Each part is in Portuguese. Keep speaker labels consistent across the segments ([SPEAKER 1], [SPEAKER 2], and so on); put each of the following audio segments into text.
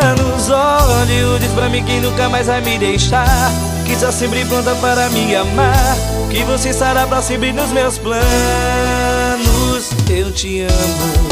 [SPEAKER 1] Olha nos olhos, diz pra mim que nunca mais vai me deixar, que está sempre pronta para me amar, que você estará pra sempre nos meus planos. Eu te amo.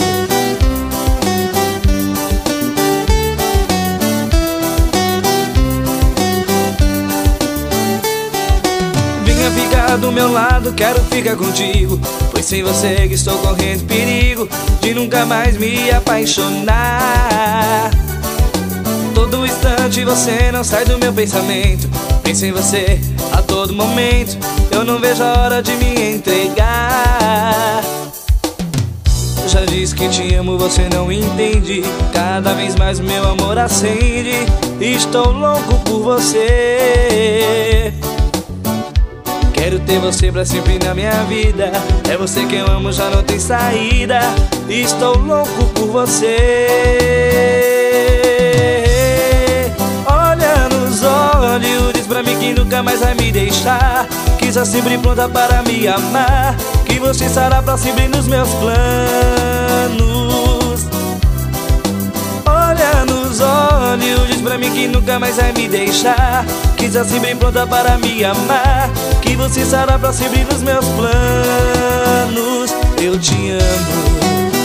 [SPEAKER 1] Venha ficar do meu lado, quero ficar contigo, pois sem você que estou correndo perigo de nunca mais me apaixonar. Todo instante você não sai do meu pensamento, penso em você a todo momento, eu não vejo a hora de me entregar. Já disse que te amo, você não entende, cada vez mais meu amor acende, estou louco por você. Quero ter você pra sempre na minha vida, é você que eu amo, já não tem saída, estou louco por você. Olha nos olhos, diz pra mim que nunca mais vai me deixar, que está sempre pronta para me amar, que você estará pra sempre nos meus planos. Olha nos olhos, diz pra mim que nunca mais vai me deixar, que está sempre pronta para me amar, que você estará pra sempre nos meus planos. Eu te amo.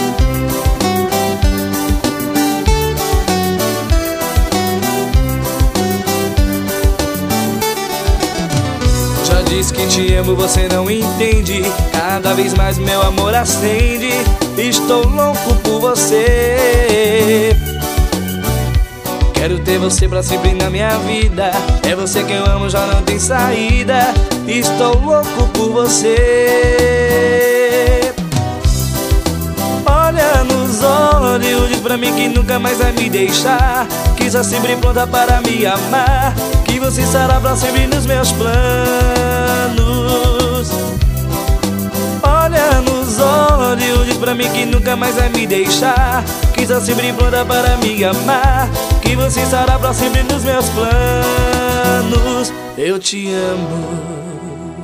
[SPEAKER 1] Já disse que te amo, você não entende, cada vez mais meu amor acende, estou louco por você. Quero ter você pra sempre na minha vida, é você que eu amo, já não tem saída, estou louco por você. Olha nos olhos, diz pra mim que nunca mais vai me deixar, que está sempre pronta para me amar, que você estará pra sempre nos meus planos. Olha nos olhos, diz pra mim que nunca mais vai me deixar, que está sempre pronta para me amar, que você estará pra sempre nos meus planos. Eu te amo.